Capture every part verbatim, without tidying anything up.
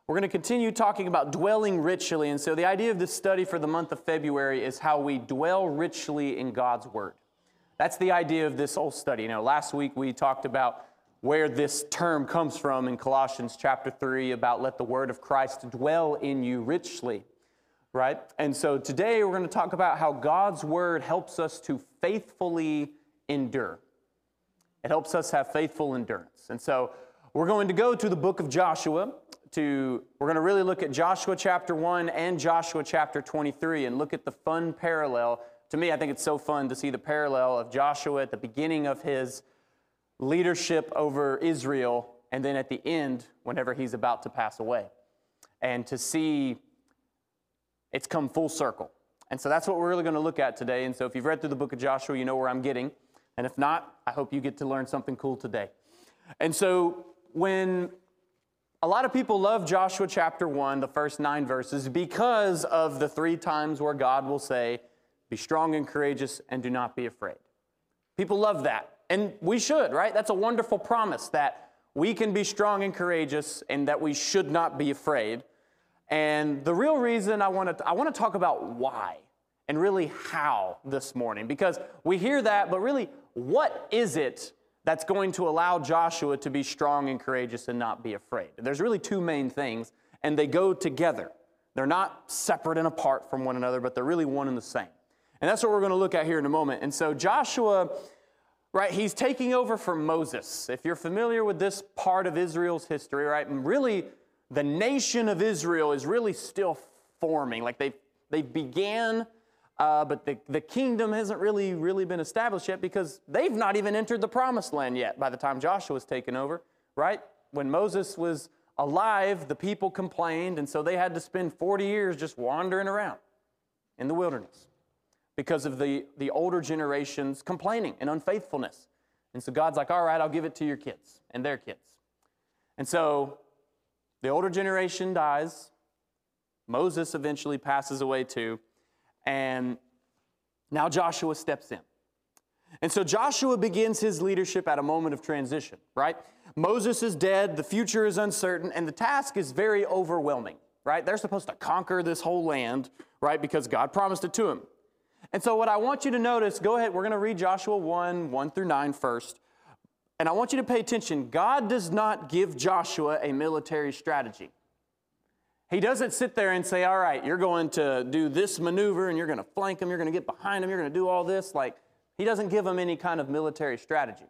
We're going to continue talking about dwelling richly. And so the idea of this study for the month of February is how we dwell richly in God's Word. That's the idea of this whole study. You know, last week we talked about where this term comes from in Colossians chapter three about let the Word of Christ dwell in you richly, right? And so today we're going to talk about how God's Word helps us to faithfully endure. It helps us have faithful endurance. And so we're going to go to the book of Joshua. To, we're going to really look at Joshua chapter one and Joshua chapter twenty-three and look at the fun parallel. To me, I think it's so fun to see the parallel of Joshua at the beginning of his leadership over Israel and then at the end whenever he's about to pass away. And to see it's come full circle. And so that's what we're really going to look at today. And so if you've read through the book of Joshua, you know where I'm getting. And if not, I hope you get to learn something cool today. And so when a lot of people love Joshua chapter one, the first nine verses, because of the three times where God will say, be strong and courageous and do not be afraid. People love that. And we should, right? That's a wonderful promise that we can be strong and courageous and that we should not be afraid. And the real reason I want to I want to talk about why and really how this morning, because we hear that, but really, what is it that's going to allow Joshua to be strong and courageous and not be afraid? There's really two main things, and they go together. They're not separate and apart from one another, but they're really one and the same. And that's what we're going to look at here in a moment. And so Joshua, right, he's taking over from Moses. If you're familiar with this part of Israel's history, right, and really the nation of Israel is really still forming. Like they they began, uh, but the, the kingdom hasn't really, really been established yet because they've not even entered the promised land yet by the time Joshua's taken over, right? When Moses was alive, the people complained, and so they had to spend forty years just wandering around in the wilderness because of the, the older generations complaining and unfaithfulness. And so God's like, all right, I'll give it to your kids and their kids. And so the older generation dies. Moses eventually passes away too. And now Joshua steps in. And so Joshua begins his leadership at a moment of transition, right? Moses is dead, the future is uncertain, and the task is very overwhelming, right? They're supposed to conquer this whole land, right? Because God promised it to him. And so what I want you to notice, go ahead, we're going to read Joshua one, one through nine first. And I want you to pay attention. God does not give Joshua a military strategy. He doesn't sit there and say, all right, you're going to do this maneuver and you're going to flank them, you're going to get behind them, you're going to do all this. Like, he doesn't give them any kind of military strategy.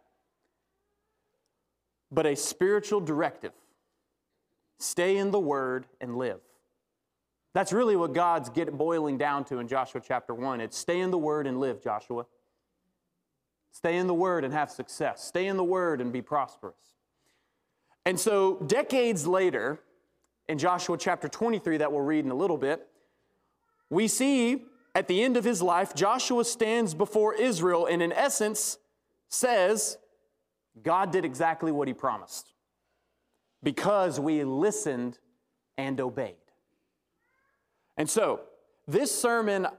But a spiritual directive. Stay in the Word and live. That's really what God's get boiling down to in Joshua chapter one. It's stay in the Word and live, Joshua. Stay in the Word and have success. Stay in the Word and be prosperous. And so decades later, in Joshua chapter twenty-three that we'll read in a little bit, we see at the end of his life, Joshua stands before Israel and in essence says, God did exactly what he promised because we listened and obeyed. And so this sermon,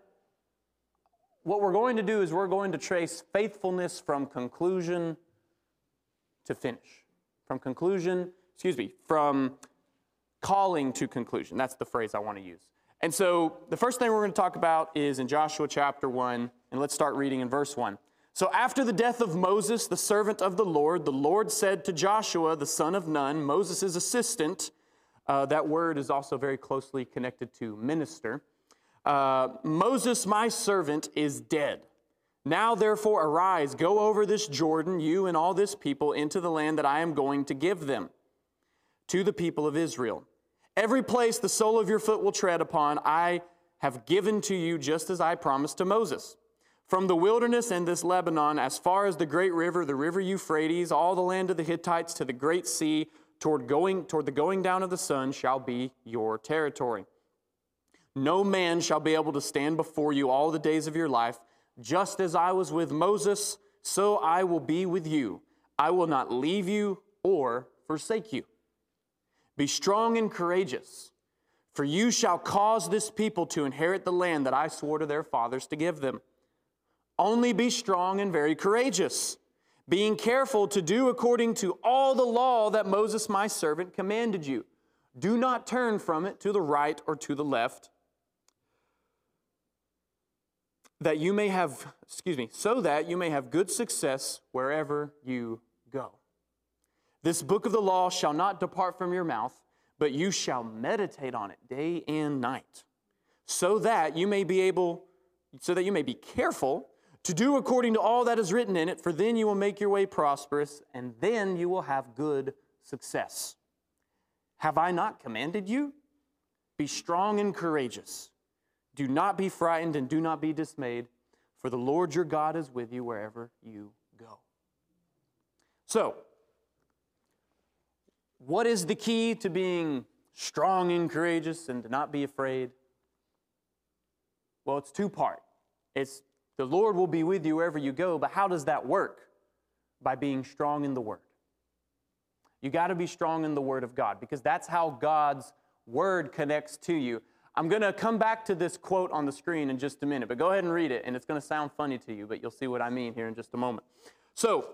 what we're going to do is we're going to trace faithfulness from conclusion to finish. From conclusion, excuse me, from calling to conclusion. That's the phrase I want to use. And so the first thing we're going to talk about is in Joshua chapter one, and let's start reading in verse one. So after the death of Moses, the servant of the Lord, the Lord said to Joshua, the son of Nun, Moses' assistant, uh, that word is also very closely connected to minister, uh, Moses, my servant, is dead. Now therefore arise, go over this Jordan, you and all this people, into the land that I am going to give them, to the people of Israel. Every place the sole of your foot will tread upon, I have given to you just as I promised to Moses. From the wilderness and this Lebanon, as far as the great river, the river Euphrates, all the land of the Hittites to the great sea, toward going toward the going down of the sun shall be your territory. No man shall be able to stand before you all the days of your life. Just as I was with Moses, so I will be with you. I will not leave you or forsake you. Be strong and courageous, for you shall cause this people to inherit the land that I swore to their fathers to give them. Only be strong and very courageous, being careful to do according to all the law that Moses my servant commanded you. Do not turn from it to the right or to the left, that you may have, excuse me, so that you may have good success wherever you go. This book of the law shall not depart from your mouth, but you shall meditate on it day and night, so that you may be able, so that you may be careful to do according to all that is written in it, for then you will make your way prosperous, and then you will have good success. Have I not commanded you? Be strong and courageous. Do not be frightened and do not be dismayed, for the Lord your God is with you wherever you go. So, what is the key to being strong and courageous and to not be afraid? Well, it's two-part. It's the Lord will be with you wherever you go, but how does that work? By being strong in the Word. You got to be strong in the Word of God, because that's how God's Word connects to you. I'm going to come back to this quote on the screen in just a minute, but go ahead and read it, and it's going to sound funny to you, but you'll see what I mean here in just a moment. So,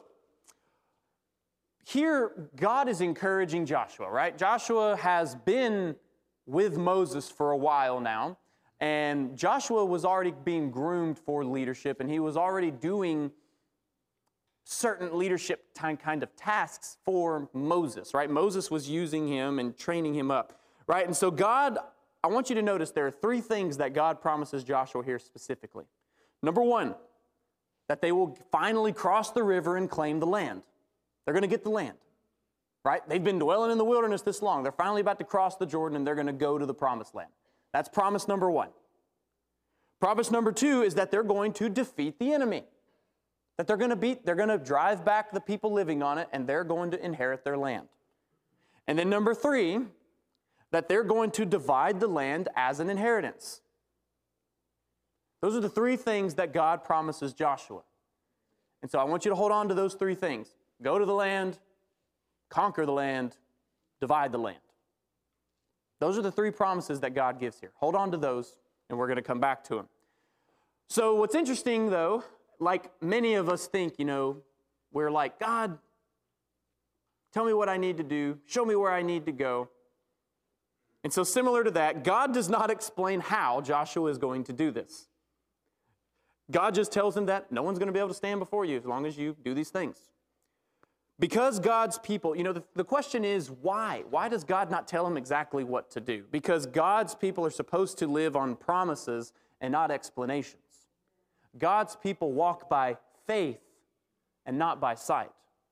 here, God is encouraging Joshua, right? Joshua has been with Moses for a while now, and Joshua was already being groomed for leadership, and he was already doing certain leadership kind of tasks for Moses, right? Moses was using him and training him up, right? And so God, I want you to notice there are three things that God promises Joshua here specifically. Number one, that they will finally cross the river and claim the land. They're going to get the land, right? They've been dwelling in the wilderness this long. They're finally about to cross the Jordan, and they're going to go to the promised land. That's promise number one. Promise number two is that they're going to defeat the enemy. That they're going to beat, they're going to drive back the people living on it, and they're going to inherit their land. And then number three, that they're going to divide the land as an inheritance. Those are the three things that God promises Joshua. And so I want you to hold on to those three things. Go to the land, conquer the land, divide the land. Those are the three promises that God gives here. Hold on to those, and we're going to come back to them. So what's interesting, though, like many of us think, you know, we're like, God, tell me what I need to do. Show me where I need to go. And so similar to that, God does not explain how Joshua is going to do this. God just tells him that no one's going to be able to stand before you as long as you do these things. Because God's people, you know, the, the question is why? Why does God not tell him exactly what to do? Because God's people are supposed to live on promises and not explanations. God's people walk by faith and not by sight.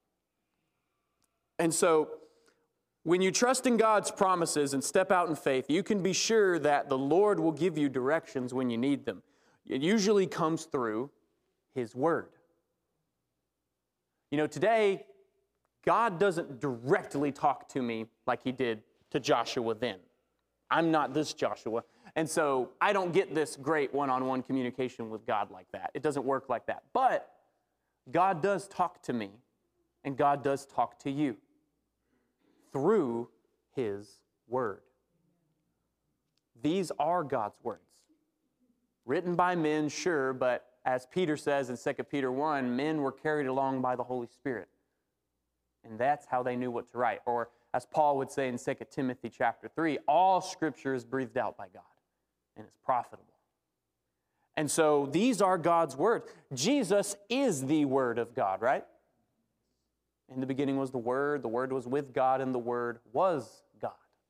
And so, when you trust in God's promises and step out in faith, you can be sure that the Lord will give you directions when you need them. It usually comes through His Word. You know, today, God doesn't directly talk to me like He did to Joshua then. I'm not this Joshua. And so I don't get this great one-on-one communication with God like that. It doesn't work like that. But God does talk to me, and God does talk to you through His Word. These are God's words. Written by men, sure, but as Peter says in Second Peter one, men were carried along by the Holy Spirit. And that's how they knew what to write. Or as Paul would say in Second Timothy chapter three, all Scripture is breathed out by God and is profitable. And so these are God's words. Jesus is the Word of God, right? In the beginning was the Word, the Word was with God, and the Word was God.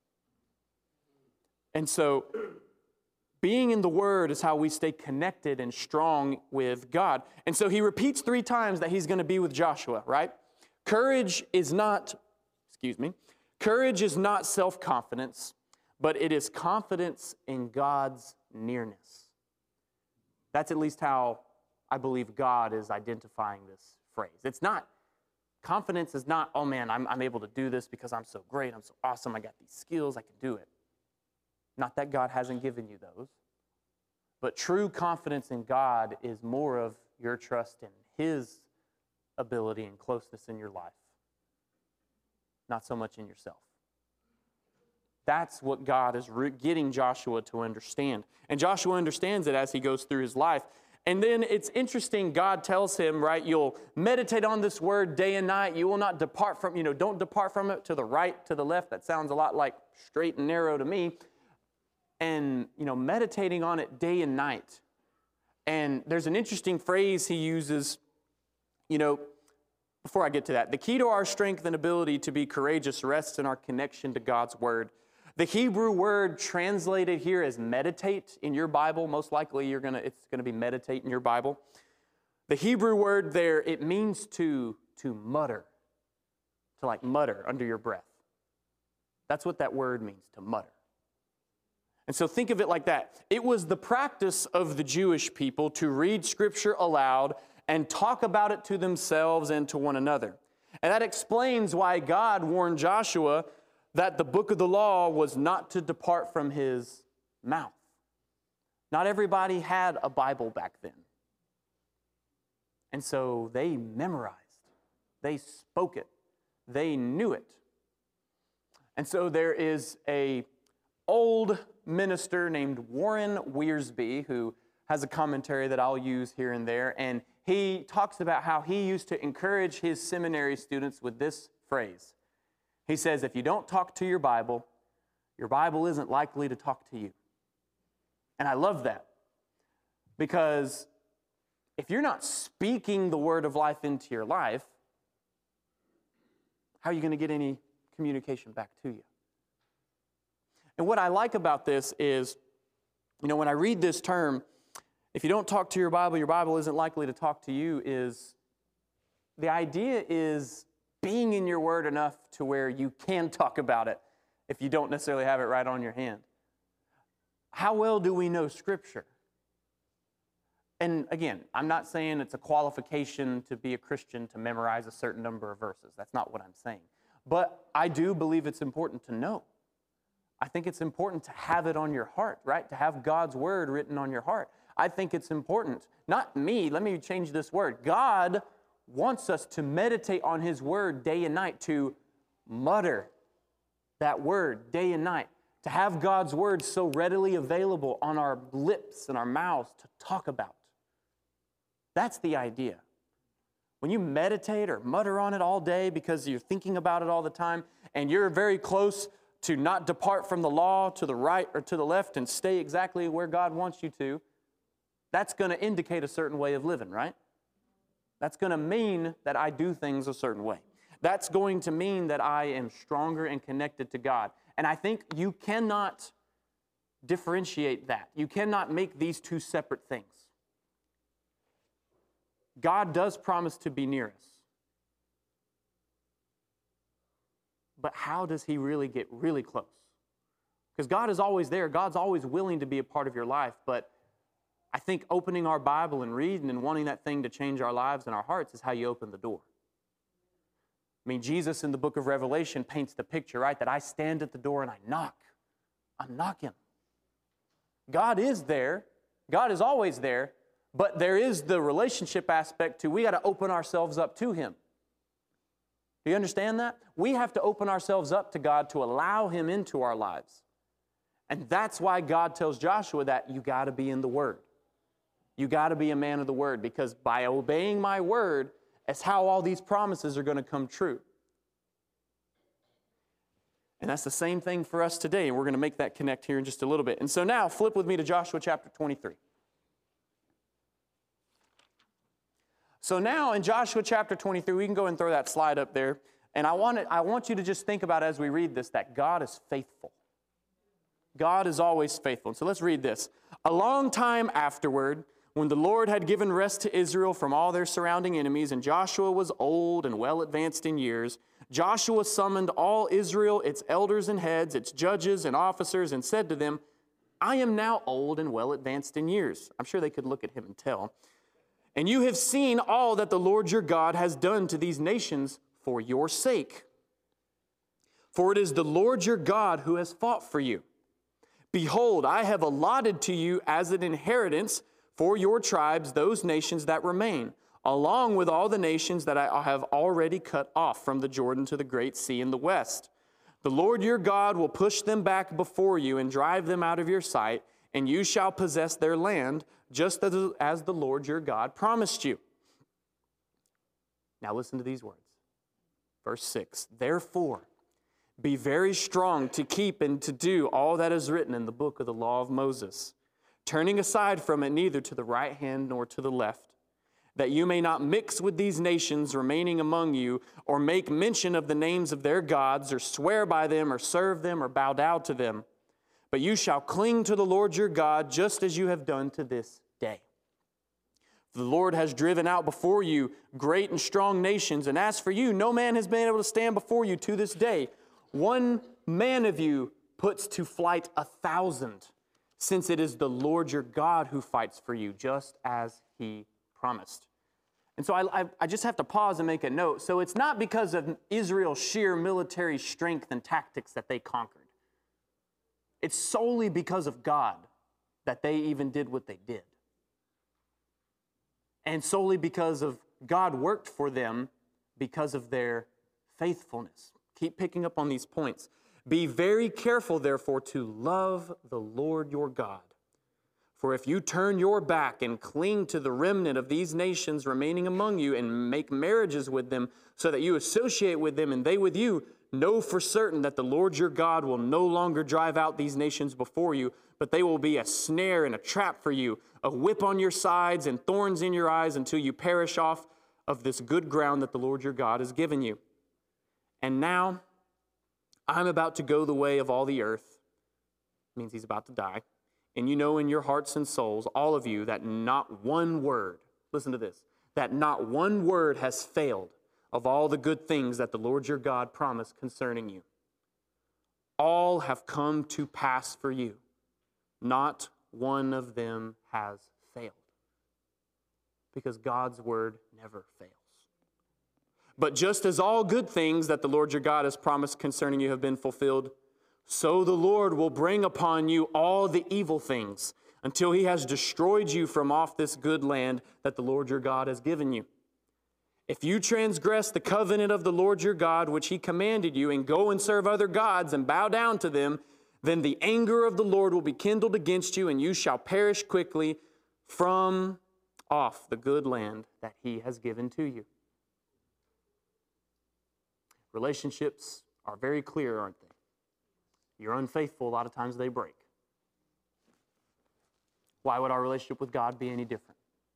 And so being in the Word is how we stay connected and strong with God. And so he repeats three times that he's going to be with Joshua, right? Courage is not, excuse me, courage is not self-confidence, but it is confidence in God's nearness. That's at least how I believe God is identifying this phrase. It's not, confidence is not, oh man, I'm, I'm able to do this because I'm so great, I'm so awesome, I got these skills, I can do it. Not that God hasn't given you those, but true confidence in God is more of your trust in His ability and closeness in your life, not so much in yourself. That's what God is getting Joshua to understand. And Joshua understands it as he goes through his life. And then it's interesting, God tells him, right, you'll meditate on this word day and night. You will not depart from, you know, don't depart from it to the right, to the left. That sounds a lot like straight and narrow to me. And, you know, meditating on it day and night. And there's an interesting phrase he uses, you know, before I get to that. The key to our strength and ability to be courageous rests in our connection to God's word. The Hebrew word translated here as meditate in your Bible, most likely you're gonna, it's going to be meditate in your Bible. The Hebrew word there, it means to, to mutter, to like mutter under your breath. That's what that word means, to mutter. And so think of it like that. It was the practice of the Jewish people to read Scripture aloud and talk about it to themselves and to one another. And that explains why God warned Joshua that the book of the law was not to depart from his mouth. Not everybody had a Bible back then. And so they memorized. They spoke it. They knew it. And so there is a old minister named Warren Wiersbe who has a commentary that I'll use here and there. And he talks about how he used to encourage his seminary students with this phrase. He says, if you don't talk to your Bible, your Bible isn't likely to talk to you. And I love that. Because if you're not speaking the word of life into your life, how are you going to get any communication back to you? And what I like about this is, you know, when I read this term, if you don't talk to your Bible, your Bible isn't likely to talk to you, is the idea is being in your word enough to where you can talk about it if you don't necessarily have it right on your hand. How well do we know Scripture? And again, I'm not saying it's a qualification to be a Christian to memorize a certain number of verses. That's not what I'm saying. But I do believe it's important to know. I think it's important to have it on your heart, right? To have God's word written on your heart. I think it's important. Not me. Let me change this word. God wants us to meditate on His word day and night, to mutter that word day and night, to have God's word so readily available on our lips and our mouths to talk about. That's the idea. When you meditate or mutter on it all day because you're thinking about it all the time and you're very close to not depart from the law to the right or to the left and stay exactly where God wants you to, that's going to indicate a certain way of living, right? That's going to mean that I do things a certain way. That's going to mean that I am stronger and connected to God. And I think you cannot differentiate that. You cannot make these two separate things. God does promise to be near us. But how does He really get really close? Because God is always there. God's always willing to be a part of your life. But I think opening our Bible and reading and wanting that thing to change our lives and our hearts is how you open the door. I mean, Jesus in the book of Revelation paints the picture, right? That I stand at the door and I knock. I'm knocking. God is there. God is always there. But there is the relationship aspect to we got to open ourselves up to Him. Do you understand that? We have to open ourselves up to God to allow Him into our lives. And that's why God tells Joshua that you got to be in the Word. You got to be a man of the Word, because by obeying my Word is how all these promises are going to come true. And that's the same thing for us today. And we're going to make that connect here in just a little bit. And so now flip with me to Joshua chapter twenty-three. So now in Joshua chapter twenty-three, we can go and throw that slide up there. And I want, it, I want you to just think about as we read this that God is faithful. God is always faithful. So let's read this. A long time afterward, when the Lord had given rest to Israel from all their surrounding enemies, and Joshua was old and well advanced in years, Joshua summoned all Israel, its elders and heads, its judges and officers, and said to them, I am now old and well advanced in years. I'm sure they could look at him and tell. And you have seen all that the Lord your God has done to these nations for your sake. For it is the Lord your God who has fought for you. Behold, I have allotted to you as an inheritance for your tribes those nations that remain, along with all the nations that I have already cut off from the Jordan to the great sea in the west. The Lord your God will push them back before you and drive them out of your sight, and you shall possess their land, just as, as the Lord your God promised you. Now listen to these words. Verse six, therefore, be very strong to keep and to do all that is written in the book of the law of Moses, turning aside from it neither to the right hand nor to the left, that you may not mix with these nations remaining among you, or make mention of the names of their gods, or swear by them, or serve them, or bow down to them. But you shall cling to the Lord your God, just as you have done to this day. The Lord has driven out before you great and strong nations, and as for you, no man has been able to stand before you to this day. One man of you puts to flight a thousand, since it is the Lord your God who fights for you, just as he promised. And so I, I, I just have to pause and make a note. So it's not because of Israel's sheer military strength and tactics that they conquered. It's solely because of God that they even did what they did. And solely because of God worked for them because of their faithfulness. Keep picking up on these points. Be very careful, therefore, to love the Lord your God. For if you turn your back and cling to the remnant of these nations remaining among you and make marriages with them so that you associate with them and they with you, know for certain that the Lord your God will no longer drive out these nations before you, but they will be a snare and a trap for you, a whip on your sides and thorns in your eyes until you perish off of this good ground that the Lord your God has given you. And now I'm about to go the way of all the earth. It means he's about to die. And you know in your hearts and souls, all of you, that not one word, listen to this, that not one word has failed of all the good things that the Lord your God promised concerning you. All have come to pass for you. Not one of them has failed. Because God's word never fails. But just as all good things that the Lord your God has promised concerning you have been fulfilled, so the Lord will bring upon you all the evil things until he has destroyed you from off this good land that the Lord your God has given you. If you transgress the covenant of the Lord your God, which he commanded you, and go and serve other gods and bow down to them, then the anger of the Lord will be kindled against you, and you shall perish quickly from off the good land that he has given to you. Relationships are very clear, aren't they? You're unfaithful, a lot of times they break. Why would our relationship with God be any different?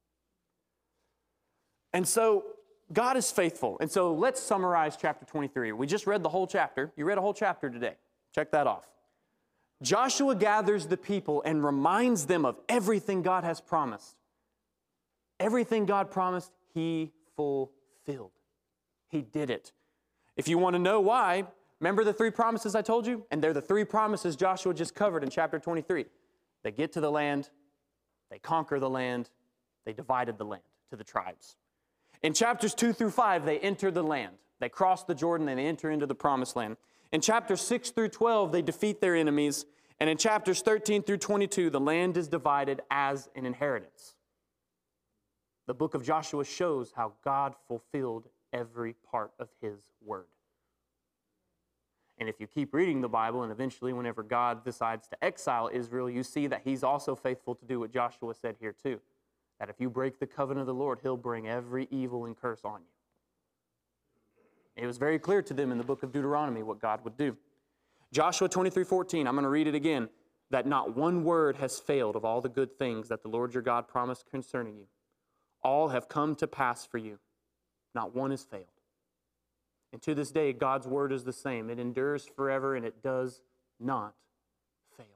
And so, God is faithful. And so, let's summarize chapter twenty-three. We just read the whole chapter. You read a whole chapter today. Check that off. Joshua gathers the people and reminds them of everything God has promised. Everything God promised, he fulfilled. He did it. If you want to know why, remember the three promises I told you? And they're the three promises Joshua just covered in chapter twenty-three. They get to the land, they conquer the land, they divided the land to the tribes. In chapters two through five, they enter the land. They cross the Jordan and they enter into the promised land. In chapters six through twelve, they defeat their enemies. And in chapters thirteen through twenty-two, the land is divided as an inheritance. The book of Joshua shows how God fulfilled every part of his word. And if you keep reading the Bible, and eventually whenever God decides to exile Israel, you see that he's also faithful to do what Joshua said here too. That if you break the covenant of the Lord, he'll bring every evil and curse on you. It was very clear to them in the book of Deuteronomy what God would do. Joshua twenty-three fourteen, I'm going to read it again, that not one word has failed of all the good things that the Lord your God promised concerning you. All have come to pass for you. Not one has failed. And to this day, God's word is the same. It endures forever and it does not fail.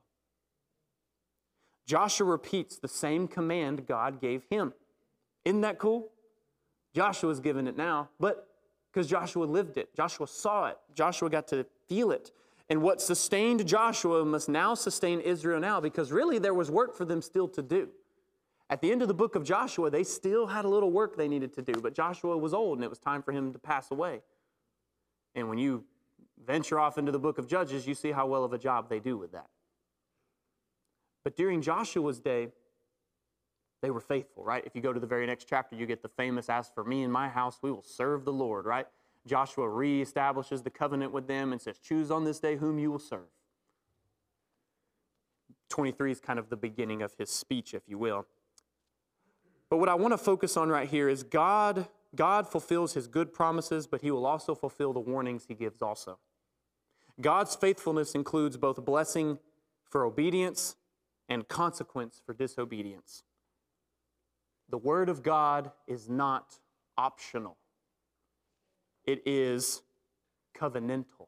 Joshua repeats the same command God gave him. Isn't that cool? Joshua's given it now, but because Joshua lived it. Joshua saw it. Joshua got to feel it. And what sustained Joshua must now sustain Israel now, because really there was work for them still to do. At the end of the book of Joshua, they still had a little work they needed to do, but Joshua was old and it was time for him to pass away. And when you venture off into the book of Judges, you see how well of a job they do with that. But during Joshua's day, they were faithful, right? If you go to the very next chapter, you get the famous, "As for me and my house, we will serve the Lord," right? Joshua reestablishes the covenant with them and says, "Choose on this day whom you will serve." twenty-three is kind of the beginning of his speech, if you will. But what I want to focus on right here is God, God fulfills his good promises, but he will also fulfill the warnings he gives also. God's faithfulness includes both blessing for obedience and consequence for disobedience. The Word of God is not optional. It is covenantal.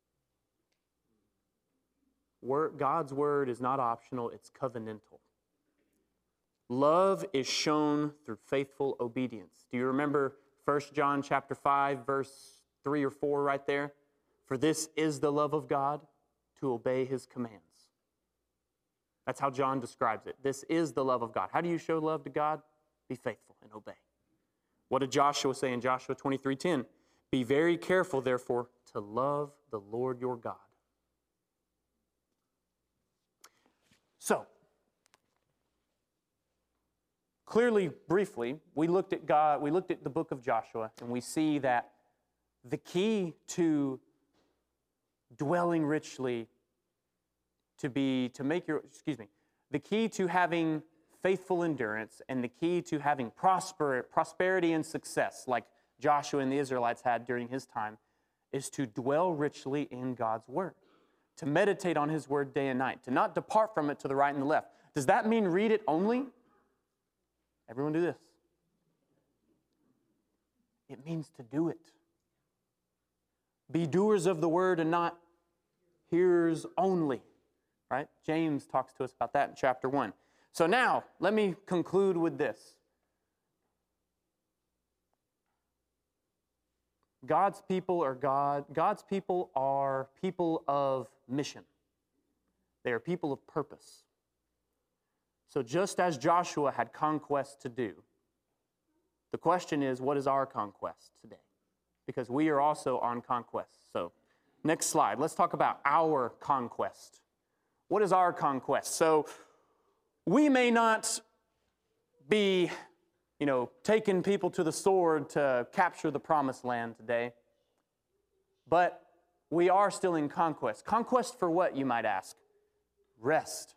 Word, God's Word is not optional, it's covenantal. Love is shown through faithful obedience. Do you remember First John chapter five, verse three or four right there? For this is the love of God, to obey his commands. That's how John describes it. This is the love of God. How do you show love to God? Be faithful and obey. What did Joshua say in Joshua twenty-three ten? Be very careful, therefore, to love the Lord your God. So, clearly, briefly, we looked at God, we looked at the book of Joshua, and we see that the key to dwelling richly, to be, to make your, excuse me, the key to having faithful endurance and the key to having prosper, prosperity and success, like Joshua and the Israelites had during his time, is to dwell richly in God's Word, to meditate on his Word day and night, to not depart from it to the right and the left. Does that mean read it only? Everyone do this. It means to do it. Be doers of the Word and not hearers only. Right? James talks to us about that in chapter one. So now, let me conclude with this. God's people are God. God's people are people of mission. They are people of purpose. So just as Joshua had conquest to do, the question is, what is our conquest today? Because we are also on conquest. So next slide. Let's talk about our conquest. What is our conquest? So we may not be, you know, taking people to the sword to capture the promised land today, but we are still in conquest. Conquest for what, you might ask? Rest.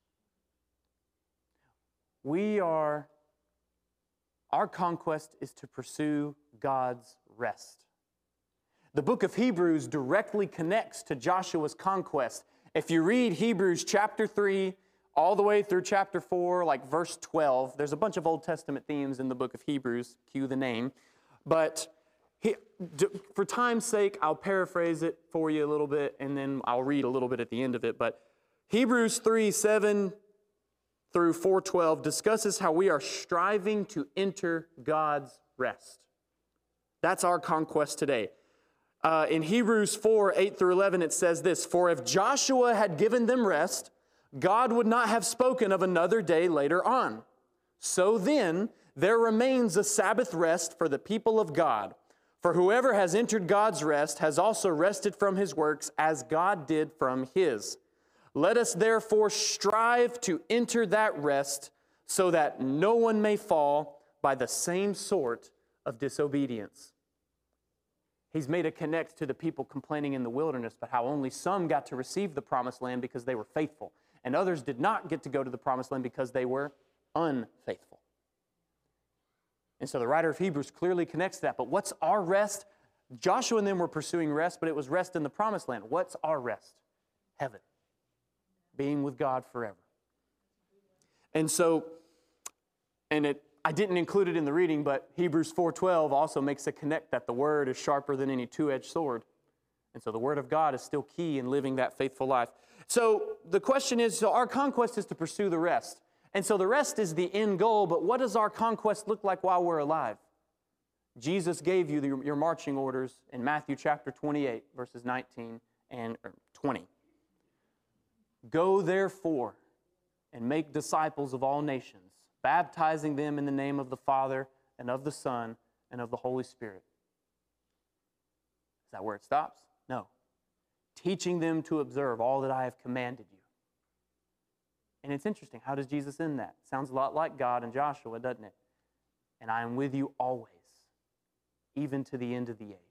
We are, our conquest is to pursue God's rest. The book of Hebrews directly connects to Joshua's conquest. If you read Hebrews chapter three, all the way through chapter four, like verse twelve, there's a bunch of Old Testament themes in the book of Hebrews, cue the name. But he, for time's sake, I'll paraphrase it for you a little bit, and then I'll read a little bit at the end of it. But Hebrews three, seven through four twelve discusses how we are striving to enter God's rest. That's our conquest today. Uh, in Hebrews four, eight through eleven, it says this, for if Joshua had given them rest, God would not have spoken of another day later on. So then, there remains a Sabbath rest for the people of God. For whoever has entered God's rest has also rested from his works as God did from his. Let us therefore strive to enter that rest so that no one may fall by the same sort of disobedience. He's made a connect to the people complaining in the wilderness, but how only some got to receive the promised land because they were faithful, and others did not get to go to the promised land because they were unfaithful. And so the writer of Hebrews clearly connects that. But what's our rest? Joshua and them were pursuing rest, but it was rest in the promised land. What's our rest? Heaven. Being with God forever. And so, and it, I didn't include it in the reading, but Hebrews four twelve also makes a connect that the word is sharper than any two-edged sword. And so the word of God is still key in living that faithful life. So the question is, so our conquest is to pursue the rest. And so the rest is the end goal, but what does our conquest look like while we're alive? Jesus gave you the, your marching orders in Matthew chapter twenty-eight, verses nineteen and twenty. Go therefore and make disciples of all nations, baptizing them in the name of the Father and of the Son and of the Holy Spirit. Is that where it stops? No. Teaching them to observe all that I have commanded you. And it's interesting, how does Jesus end that? Sounds a lot like God and Joshua, doesn't it? And I am with you always, even to the end of the age.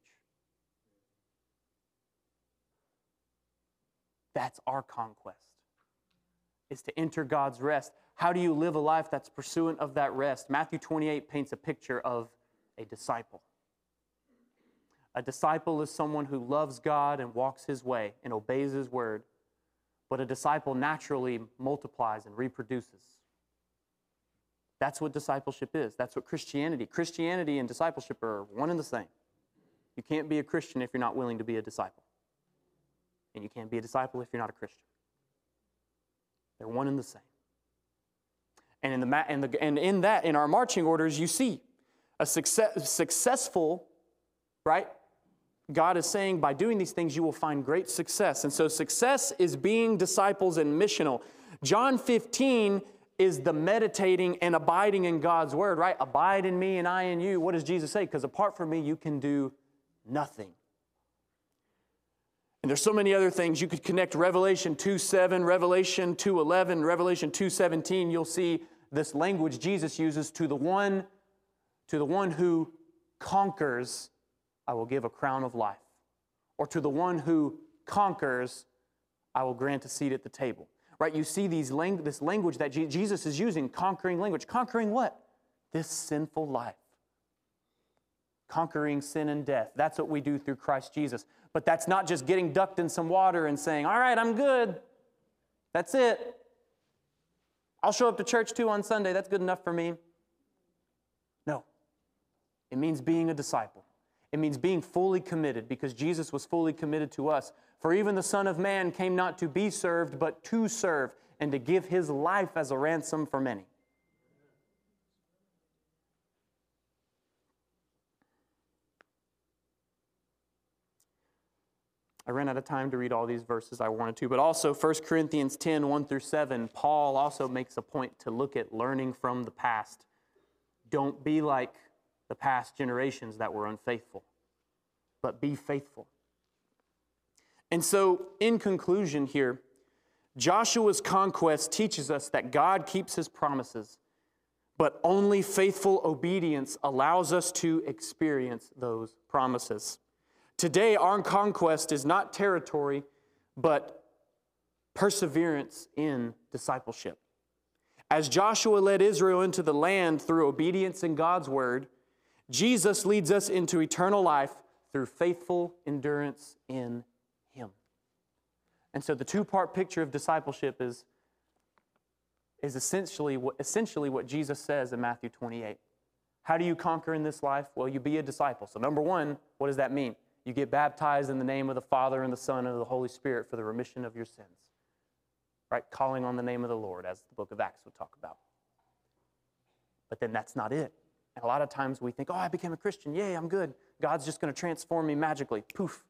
That's our conquest. is to enter God's rest. How do you live a life that's pursuant of that rest? Matthew twenty-eight paints a picture of a disciple. A disciple is someone who loves God and walks His way and obeys His word. But a disciple naturally multiplies and reproduces. That's what discipleship is. That's what Christianity. Christianity and discipleship are one and the same. You can't be a Christian if you're not willing to be a disciple. And you can't be a disciple if you're not a Christian. They're one and the same. And in, the, and, the, and in that, in our marching orders, you see a success, successful, right? God is saying by doing these things, you will find great success. And so success is being disciples and missional. John fifteen is the meditating and abiding in God's word, right? Abide in me and I in you. What does Jesus say? Because apart from me, you can do nothing. And there's so many other things. You could connect Revelation two seven, Revelation two eleven, Revelation two seventeen. You'll see this language Jesus uses to the one, to the one who conquers, I will give a crown of life. Or to the one who conquers, I will grant a seat at the table. Right? You see these lang- this language that Je- Jesus is using, conquering language. Conquering what? This sinful life. Conquering sin and death. That's what we do through Christ Jesus. But that's not just getting ducked in some water and saying, all right, I'm good. That's it. I'll show up to church too on Sunday. That's good enough for me. No. It means being a disciple. It means being fully committed because Jesus was fully committed to us. For even the Son of Man came not to be served, but to serve and to give His life as a ransom for many. I ran out of time to read all these verses I wanted to, but also First Corinthians ten, one through seven, Paul also makes a point to look at learning from the past. Don't be like the past generations that were unfaithful, but be faithful. And so, in conclusion here, Joshua's conquest teaches us that God keeps His promises, but only faithful obedience allows us to experience those promises. Today, our conquest is not territory, but perseverance in discipleship. As Joshua led Israel into the land through obedience in God's word, Jesus leads us into eternal life through faithful endurance in Him. And so the two-part picture of discipleship is, is essentially, what, essentially what Jesus says in Matthew twenty-eight. How do you conquer in this life? Well, you be a disciple. So number one, what does that mean? You get baptized in the name of the Father and the Son and the Holy Spirit for the remission of your sins. Right? Calling on the name of the Lord, as the book of Acts would talk about. But then that's not it. And a lot of times we think, oh, I became a Christian. Yay, I'm good. God's just going to transform me magically. Poof.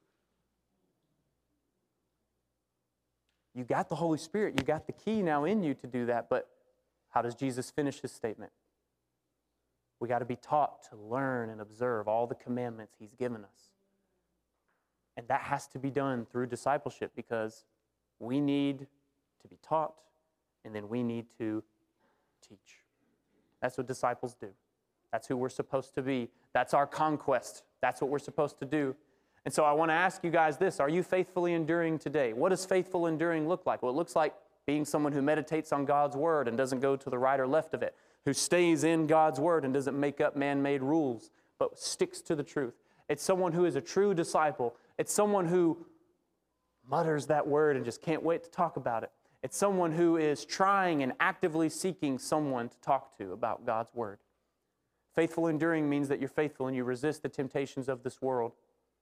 You got the Holy Spirit. You got the key now in you to do that. But how does Jesus finish His statement? We got to be taught to learn and observe all the commandments He's given us. And that has to be done through discipleship because we need to be taught and then we need to teach. That's what disciples do. That's who we're supposed to be. That's our conquest. That's what we're supposed to do. And so I want to ask you guys this. Are you faithfully enduring today? What does faithful enduring look like? Well, it looks like being someone who meditates on God's word and doesn't go to the right or left of it, who stays in God's word and doesn't make up man-made rules, but sticks to the truth. It's someone who is a true disciple. It's someone who mutters that word and just can't wait to talk about it. It's someone who is trying and actively seeking someone to talk to about God's word. Faithful enduring means that you're faithful and you resist the temptations of this world.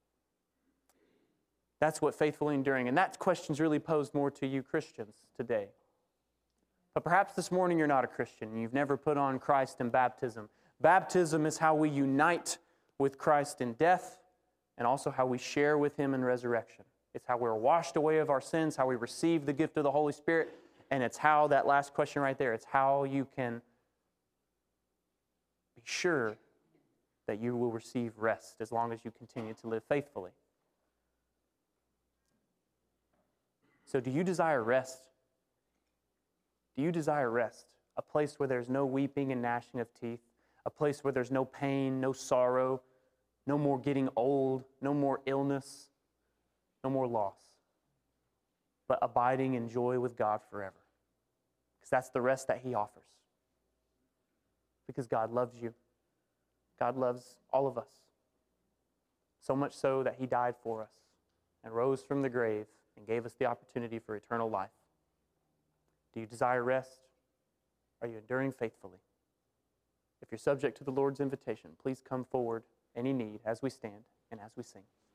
That's what faithfully enduring. And that question's really posed more to you Christians today. But perhaps this morning you're not a Christian. You've never put on Christ in baptism. Baptism is how we unite with Christ in death and also how we share with Him in resurrection. It's how we're washed away of our sins, how we receive the gift of the Holy Spirit, and it's how, that last question right there, it's how you can be sure that you will receive rest as long as you continue to live faithfully. So do you desire rest? Do you desire rest? A place where there's no weeping and gnashing of teeth, a place where there's no pain, no sorrow, no more getting old, no more illness, no more loss, but abiding in joy with God forever. because that's the rest that he offers. Because God loves you. God loves all of us. So much so that he died for us and rose from the grave and gave us the opportunity for eternal life. Do you desire rest? Are you enduring faithfully? If you're subject to the Lord's invitation, please come forward, any need, as we stand and as we sing.